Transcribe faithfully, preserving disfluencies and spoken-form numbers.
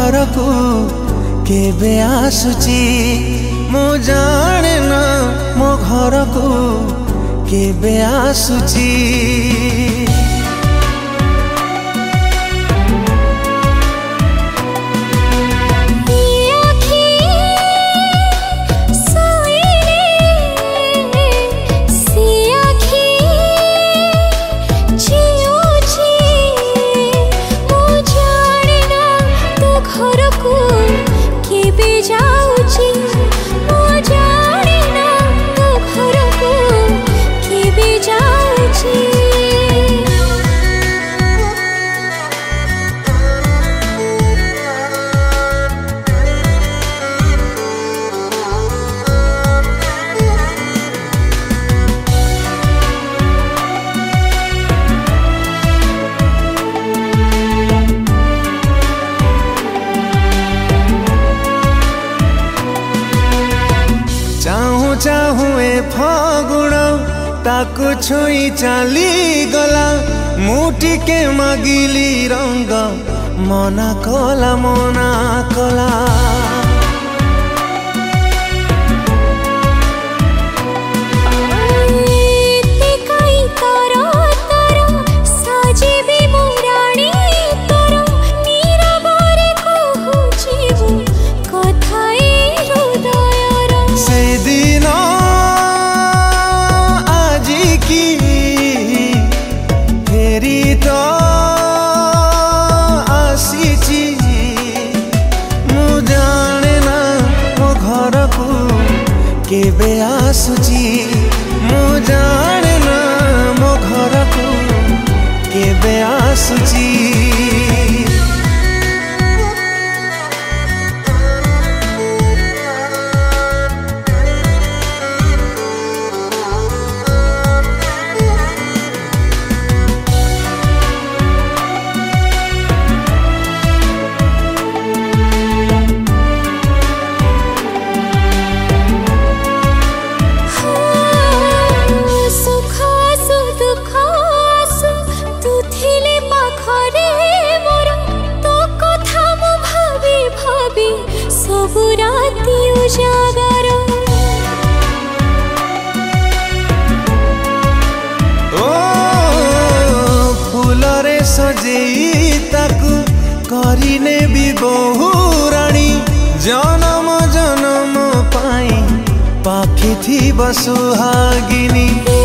घर को केबे आसुची मु जाने ना मो घर को केबे आसुची। चाहूँ चाहूँ ए फागुण ताकू छुई चाली गला मुठी के मागिली रंग मना कला मना कला। केबे आसुची मु जाने ना मो घर को केबे आसुची। सजेई ताकू करिने भी बहु रानी जन्म जन्म पाई पाखी थी बसुहागिनी।